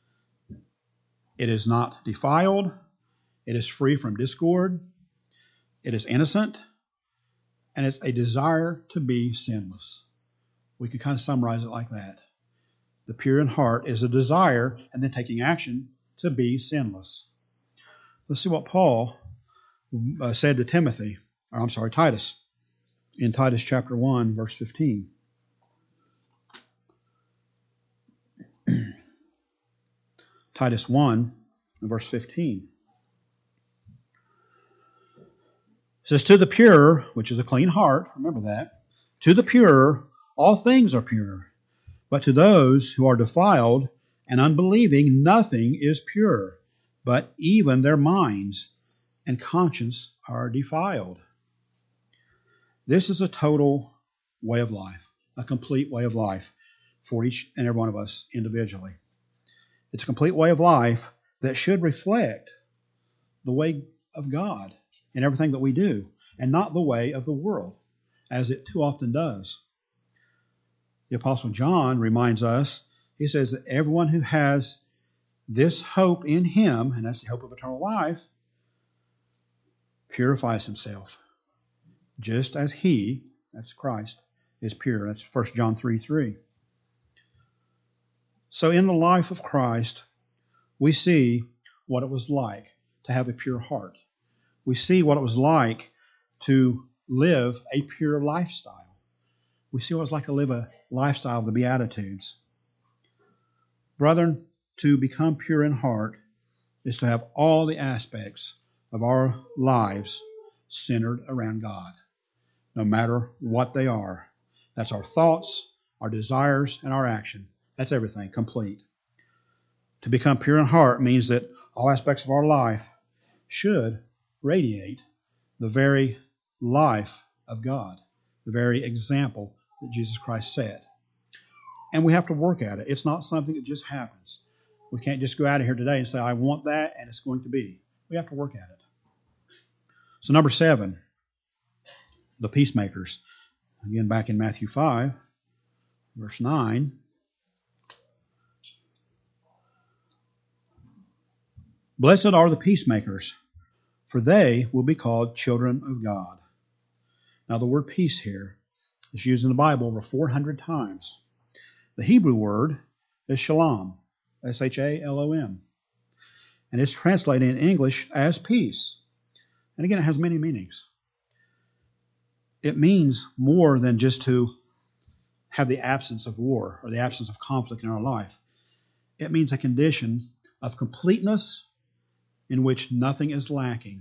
It is not defiled. It is free from discord. It is innocent. And it's a desire to be sinless. We could kind of summarize it like that. The pure in heart is a desire and then taking action to be sinless. Let's see what Paul said to Titus, in Titus chapter 1, verse 15. Titus 1, verse 15. It says, to the pure, which is a clean heart, remember that, to the pure, all things are pure. But to those who are defiled and unbelieving, nothing is pure, but even their minds and conscience are defiled. This is a total way of life, a complete way of life for each and every one of us individually. It's a complete way of life that should reflect the way of God in everything that we do, and not the way of the world, as it too often does. The Apostle John reminds us, he says that everyone who has this hope in him, and that's the hope of eternal life, purifies himself, just as he, that's Christ, is pure. That's 1 John 3:3. So in the life of Christ, we see what it was like to have a pure heart. We see what it was like to live a pure lifestyle. We see what it's like to live a lifestyle of the Beatitudes. Brethren, to become pure in heart is to have all the aspects of our lives centered around God, no matter what they are. That's our thoughts, our desires, and our action. That's everything, complete. To become pure in heart means that all aspects of our life should radiate the very life of God, the very example that Jesus Christ set. And we have to work at it. It's not something that just happens. We can't just go out of here today and say, I want that, and it's going to be. We have to work at it. So number 7, the peacemakers. Again, back in Matthew 5, verse 9. Blessed are the peacemakers, for they will be called children of God. Now the word peace here is used in the Bible over 400 times. The Hebrew word is shalom, S-H-A-L-O-M. And it's translated in English as peace. And again, it has many meanings. It means more than just to have the absence of war or the absence of conflict in our life. It means a condition of completeness in which nothing is lacking.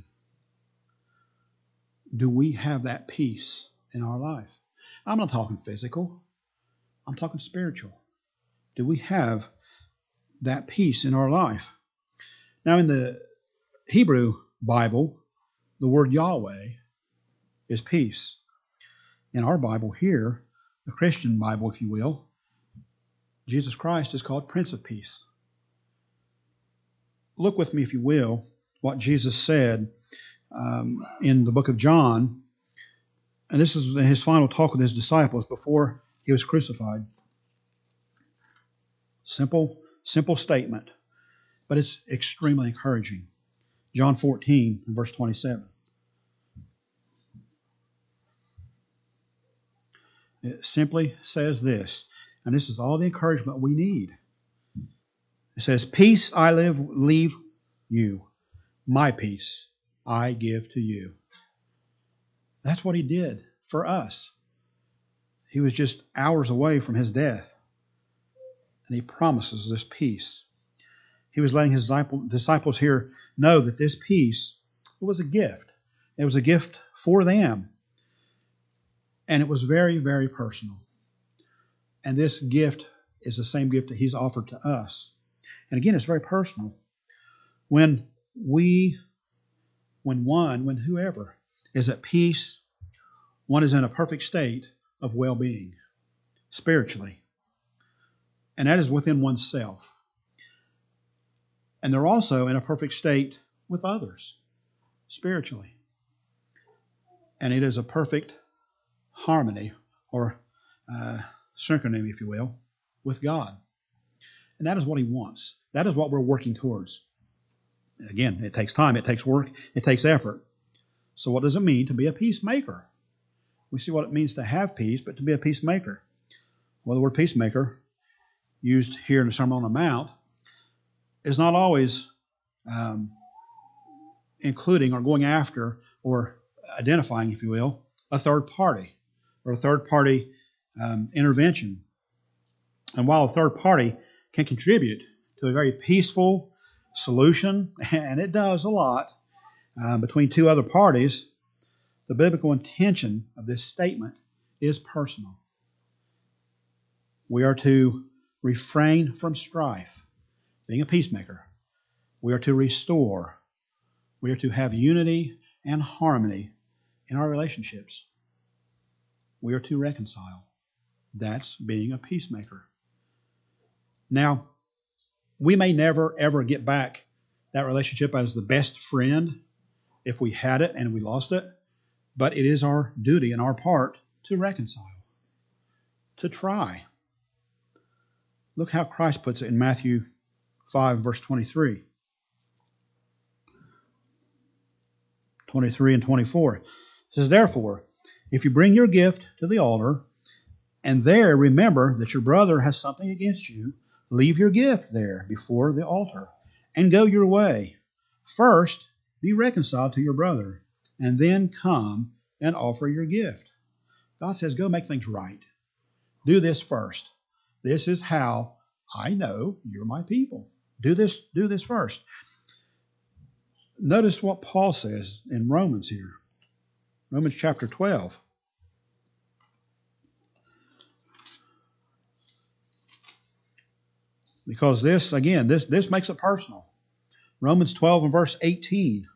Do we have that peace in our life? I'm not talking physical. I'm talking spiritual. Do we have that peace in our life? Now, in the Hebrew Bible, the word Yahweh is peace. In our Bible here, the Christian Bible, if you will, Jesus Christ is called Prince of Peace. Look with me, if you will, what Jesus said in the book of John. And this is his final talk with his disciples before he was crucified. Simple statement, but it's extremely encouraging. John 14, verse 27. It simply says this, and this is all the encouragement we need. It says, peace I leave you, my peace I give to you. That's what he did for us. He was just hours away from his death, and he promises this peace. He was letting his disciples here know that this peace was a gift. It was a gift for them, and it was very, very personal. And this gift is the same gift that he's offered to us. And again, it's very personal. When whoever is at peace, one is in a perfect state of well-being, spiritually. And that is within oneself. And they're also in a perfect state with others, spiritually. And it is a perfect harmony, or synchrony, if you will, with God. And that is what he wants. That is what we're working towards. Again, it takes time, it takes work, it takes effort. So what does it mean to be a peacemaker? We see what it means to have peace, but to be a peacemaker. Well, the word peacemaker, used here in the Sermon on the Mount, is not always including or going after or identifying, if you will, a third party or a third party intervention. And while a third party can contribute to a very peaceful solution, and it does a lot, between two other parties, the biblical intention of this statement is personal. We are to refrain from strife, being a peacemaker. We are to restore. We are to have unity and harmony in our relationships. We are to reconcile. That's being a peacemaker. Now, we may never, ever get back that relationship as the best friend if we had it and we lost it, but it is our duty and our part to reconcile, to try. Look how Christ puts it in Matthew 5, verse 23. 23 and 24. It says, therefore, if you bring your gift to the altar, and there remember that your brother has something against you, leave your gift there before the altar, and go your way. First, be reconciled to your brother, and then come and offer your gift. God says, go make things right. Do this first. This is how I know you're my people. Do this first. Notice what Paul says in Romans here. Romans chapter 12. Because this makes it personal. Romans 12 and verse 18.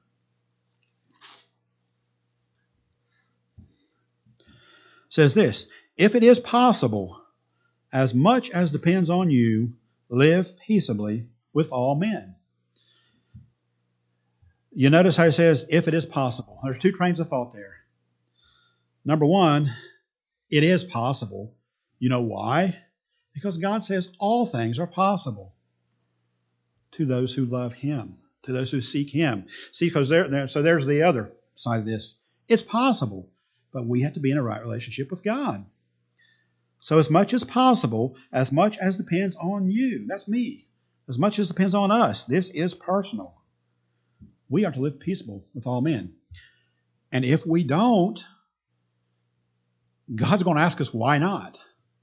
Says this, if it is possible, as much as depends on you, live peaceably with all men. You notice how it says, if it is possible. There's two trains of thought there. Number one, it is possible. You know why? Because God says all things are possible to those who love Him, to those who seek Him. See, because there's the other side of this. It's possible, but we have to be in a right relationship with God. So as much as possible, as much as depends on you, that's me, as much as depends on us, this is personal. We are to live peaceable with all men. And if we don't, God's going to ask us, why not?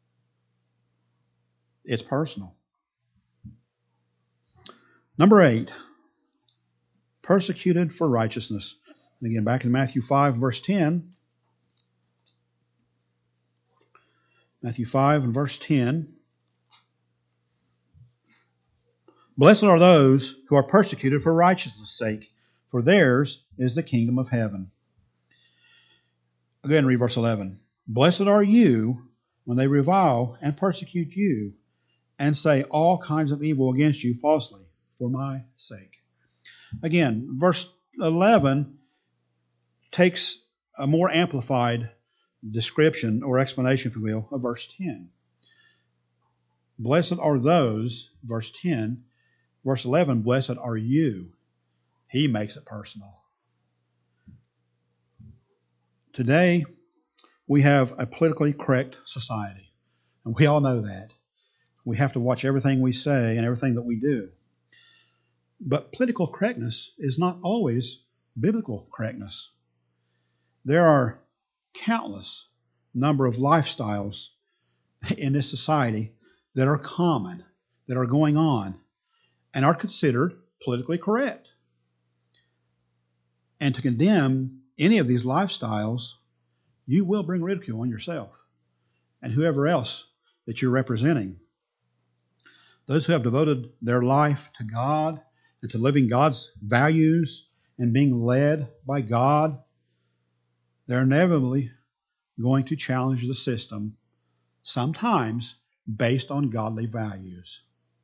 It's personal. Number 8, persecuted for righteousness. And again, back in Matthew 5, verse 10. Matthew 5 and verse 10. Blessed are those who are persecuted for righteousness' sake, for theirs is the kingdom of heaven. Again, read verse 11. Blessed are you when they revile and persecute you, and say all kinds of evil against you falsely for my sake. Again, verse 11 takes a more amplified description or explanation, if you will, of verse 10. Blessed are those, verse 10. Verse 11, blessed are you. He makes it personal. Today, we have a politically correct society, and we all know that. We have to watch everything we say and everything that we do. But political correctness is not always biblical correctness. There are countless number of lifestyles in this society that are common, that are going on, and are considered politically correct. And to condemn any of these lifestyles, you will bring ridicule on yourself and whoever else that you're representing. Those who have devoted their life to God and to living God's values and being led by God, they're inevitably going to challenge the system, sometimes based on godly values.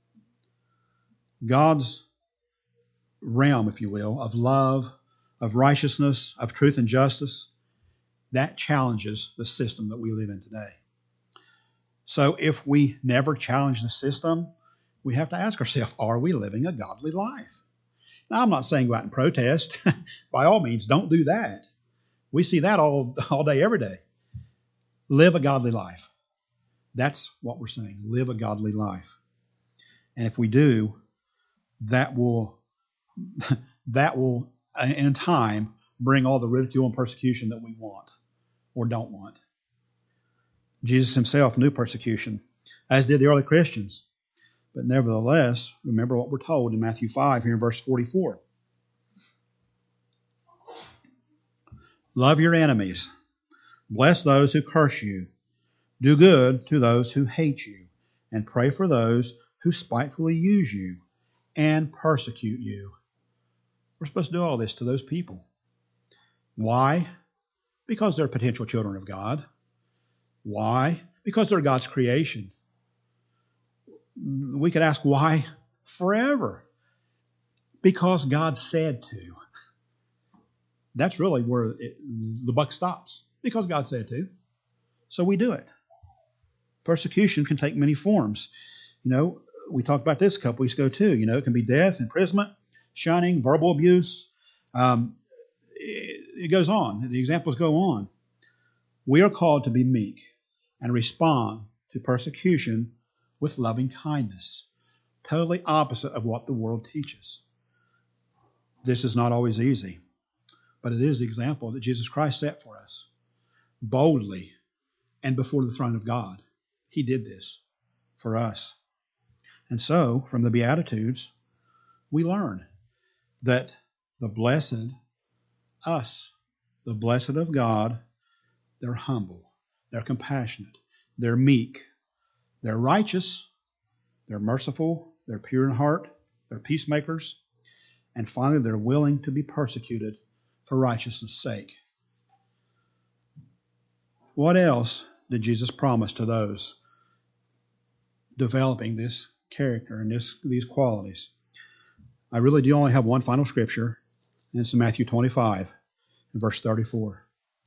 God's realm, if you will, of love, of righteousness, of truth and justice, that challenges the system that we live in today. So if we never challenge the system, we have to ask ourselves, are we living a godly life? Now, I'm not saying go out and protest. By all means, don't do that. We see that all day, every day. Live a godly life. That's what we're saying. Live a godly life. And if we do, that will in time bring all the ridicule and persecution that we want or don't want. Jesus himself knew persecution, as did the early Christians. But nevertheless, remember what we're told in Matthew 5 here in verse 44. Love your enemies. Bless those who curse you. Do good to those who hate you. And pray for those who spitefully use you and persecute you. We're supposed to do all this to those people. Why? Because they're potential children of God. Why? Because they're God's creation. We could ask why forever. Because God said to. That's really where the buck stops. Because God said to. So we do it. Persecution can take many forms. We talked about this a couple weeks ago too. It can be death, imprisonment, shunning, verbal abuse. It goes on. The examples go on. We are called to be meek and respond to persecution with loving kindness. Totally opposite of what the world teaches. This is not always easy, but it is the example that Jesus Christ set for us. Boldly and before the throne of God. He did this for us. And so, from the Beatitudes, we learn that the blessed, us, the blessed of God, they're humble, they're compassionate, they're meek, they're righteous, they're merciful, they're pure in heart, they're peacemakers, and finally, they're willing to be persecuted for righteousness' sake. What else did Jesus promise to those developing this character and these qualities? I really do only have one final scripture, and it's in Matthew 25, and verse 34.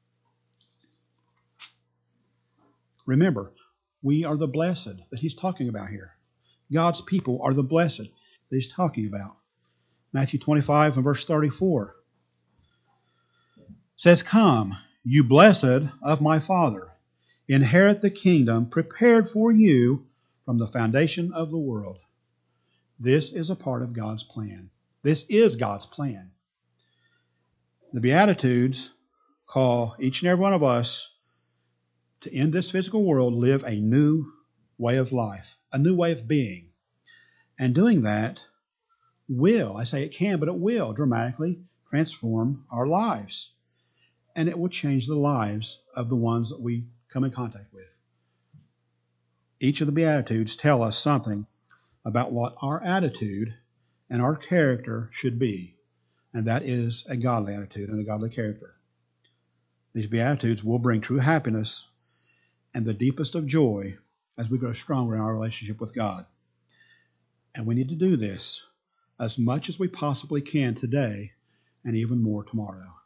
Remember, we are the blessed that he's talking about here. God's people are the blessed that he's talking about. Matthew 25 and verse 34 says, "Come, you blessed of my Father, inherit the kingdom prepared for you from the foundation of the world." This is a part of God's plan. This is God's plan. The Beatitudes call each and every one of us to, in this physical world, live a new way of life, a new way of being. And doing that will, I say it can, but it will dramatically transform our lives. And it will change the lives of the ones that we come in contact with. Each of the Beatitudes tell us something about what our attitude and our character should be. And that is a godly attitude and a godly character. These Beatitudes will bring true happiness and the deepest of joy as we grow stronger in our relationship with God. And we need to do this as much as we possibly can today and even more tomorrow.